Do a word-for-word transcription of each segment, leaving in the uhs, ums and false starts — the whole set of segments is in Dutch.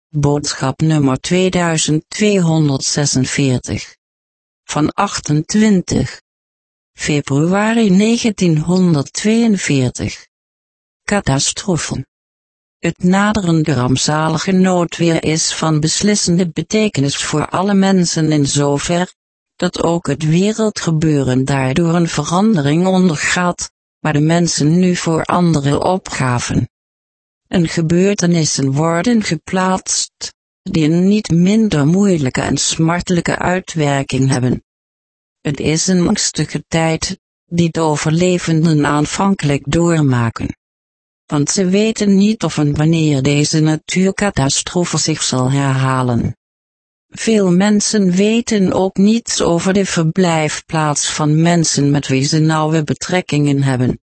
Boodschap nummer tweeduizendtweehonderdzesenveertig. Van achtentwintig februari negentienhonderdtweeënveertig. Catastrofen. Het naderende rampzalige noodweer is van beslissende betekenis voor alle mensen in zover, dat ook het wereldgebeuren daardoor een verandering ondergaat, waar de mensen nu voor anderen opgaven. En gebeurtenissen worden geplaatst, die een niet minder moeilijke en smartelijke uitwerking hebben. Het is een angstige tijd, die de overlevenden aanvankelijk doormaken. Want ze weten niet of en wanneer deze natuurcatastrofe zich zal herhalen. Veel mensen weten ook niets over de verblijfplaats van mensen met wie ze nauwe betrekkingen hebben.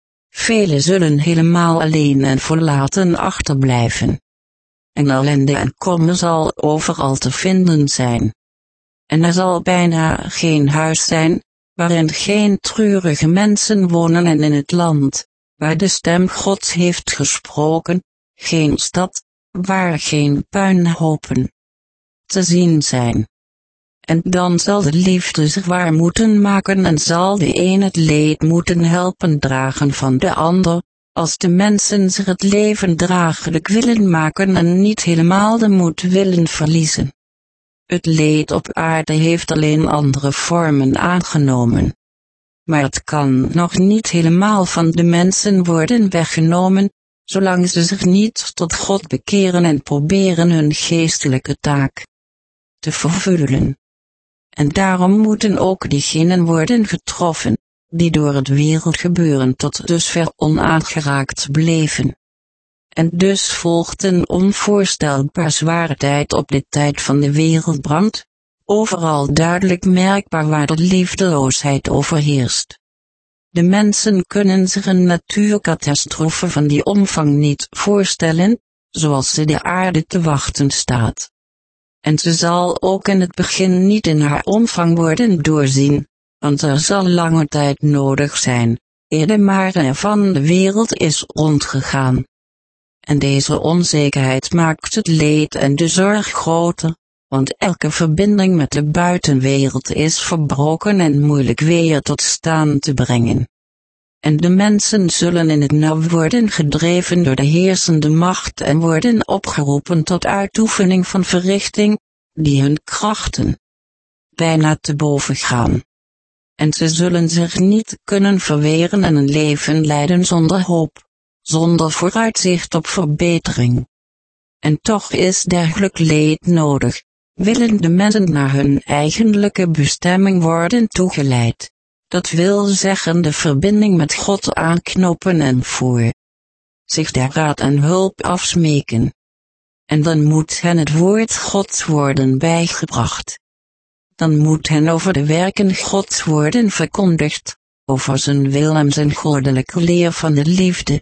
Velen zullen helemaal alleen en verlaten achterblijven. En ellende en kommer zal overal te vinden zijn. En er zal bijna geen huis zijn, waarin geen treurige mensen wonen, en in het land, waar de stem Gods heeft gesproken, geen stad, waar geen puinhopen te zien zijn. En dan zal de liefde zich waar moeten maken en zal de een het leed moeten helpen dragen van de ander, als de mensen zich het leven draaglijk willen maken en niet helemaal de moed willen verliezen. Het leed op aarde heeft alleen andere vormen aangenomen. Maar het kan nog niet helemaal van de mensen worden weggenomen, zolang ze zich niet tot God bekeren en proberen hun geestelijke taak te vervullen. En daarom moeten ook diegenen worden getroffen, die door het wereldgebeuren tot dusver onaangeraakt bleven. En dus volgt een onvoorstelbaar zware tijd op de tijd van de wereldbrand, overal duidelijk merkbaar waar de liefdeloosheid overheerst. De mensen kunnen zich een natuurcatastrofe van die omvang niet voorstellen, zoals ze de aarde te wachten staat. En ze zal ook in het begin niet in haar omvang worden doorzien, want er zal lange tijd nodig zijn, eer de mare van de wereld is rondgegaan. En deze onzekerheid maakt het leed en de zorg groter, want elke verbinding met de buitenwereld is verbroken en moeilijk weer tot staan te brengen. En de mensen zullen in het nauw worden gedreven door de heersende macht en worden opgeroepen tot uitoefening van verrichting, die hun krachten bijna te boven gaan. En ze zullen zich niet kunnen verweren en een leven leiden zonder hoop, zonder vooruitzicht op verbetering. En toch is dergelijk leed nodig, willen de mensen naar hun eigenlijke bestemming worden toegeleid. Dat wil zeggen de verbinding met God aanknopen en voor zich der raad en hulp afsmeken. En dan moet hen het woord Gods worden bijgebracht. Dan moet hen over de werken Gods worden verkondigd, over zijn wil en zijn goddelijke leer van de liefde.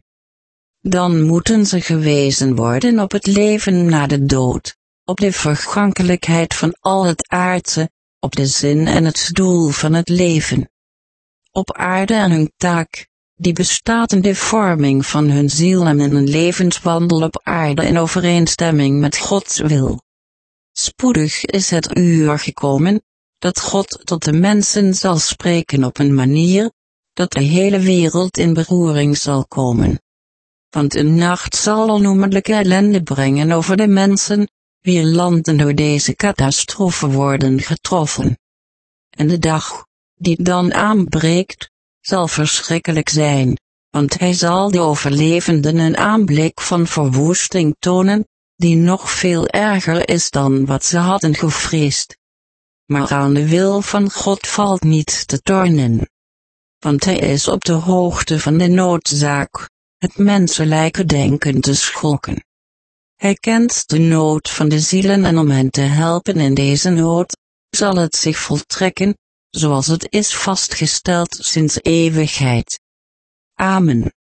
Dan moeten ze gewezen worden op het leven na de dood, op de vergankelijkheid van al het aardse, op de zin en het doel van het leven. Op aarde en hun taak, die bestaat in de vorming van hun ziel en in een levenswandel op aarde in overeenstemming met Gods wil. Spoedig is het uur gekomen, dat God tot de mensen zal spreken op een manier, dat de hele wereld in beroering zal komen. Want een nacht zal onnoemelijke ellende brengen over de mensen, wier landen door deze catastrofe worden getroffen. En de dag, die dan aanbreekt, zal verschrikkelijk zijn, want hij zal de overlevenden een aanblik van verwoesting tonen, die nog veel erger is dan wat ze hadden gevreesd. Maar aan de wil van God valt niet te tornen. Want hij is op de hoogte van de noodzaak, het menselijke denken te schokken. Hij kent de nood van de zielen en om hen te helpen in deze nood, zal het zich voltrekken, zoals het is vastgesteld sinds eeuwigheid. Amen.